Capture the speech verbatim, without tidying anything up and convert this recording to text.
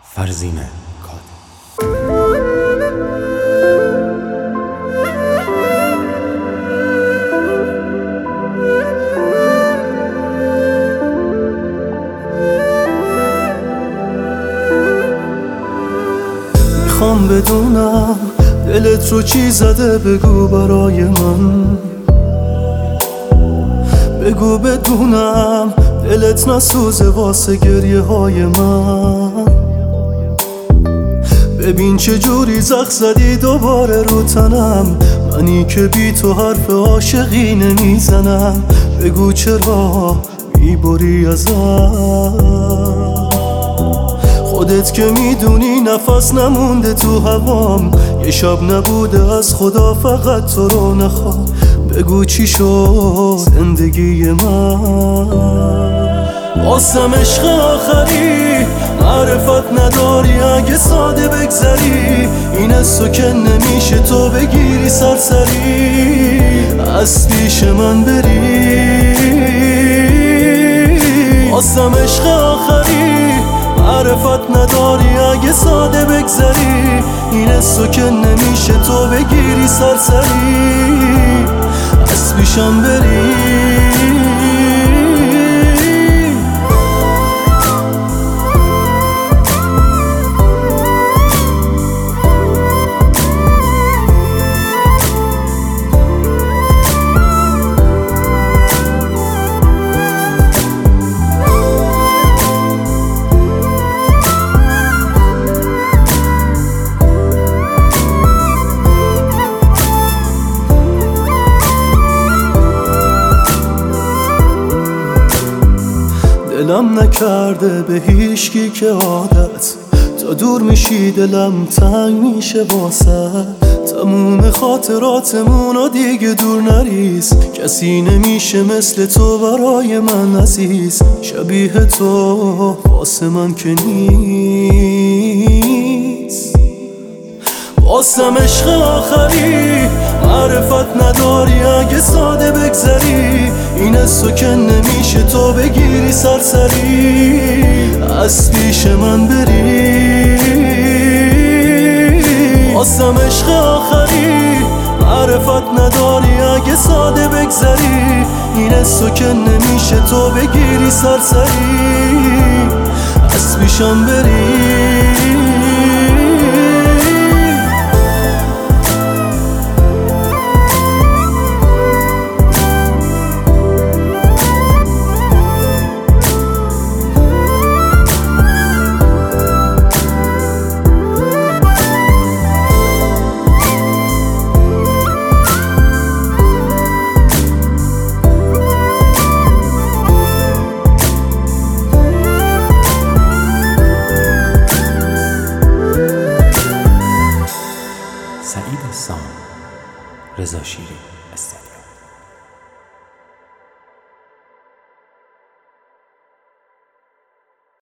فرزین کاد. میخوام بدونم دلت رو چی زده، بگو برای من، بگو بدونم دلت نسوزه واسه گریه های من. ببین چه جوری زخ زدی دوباره رو تنم، منی که بی تو حرف عاشقی نمیزنم. بگو چرا میبری ازم، خودت که میدونی نفس نمونده تو هوام. یه شب نبوده از خدا فقط تو رو نخوام. بگو چی شد زندگی من، واسم عشق آخری معرفت نداری. اگه ساده بگذری این حسو که نمیشه تو بگیری سرسری، از پیش من بری. واسم عشق آخری معرفت نداری. اگه ساده بگذری این حسو که نمیشه تو بگیری سرسری، از پیشم بری. دلم نکرده به هیچکی که عادت، تا دور میشی دلم تنگ میشه واسه. تموم خاطراتمون و دیگه دور نریز، کسی نمیشه مثل تو برای من عزیز. شبیه تو واسه من که نیست. واسم عشق آخری معرفت نداری. اگه ساده بگذری این حسو که نمیشه تو بگیری سرسری، از پیش من بری. واسم عشق آخری معرفت نداری. اگه ساده بگذری این حسو که نمیشه تو بگیری سرسری، از پیشم بری. سعید سام، رضا شیری استدی.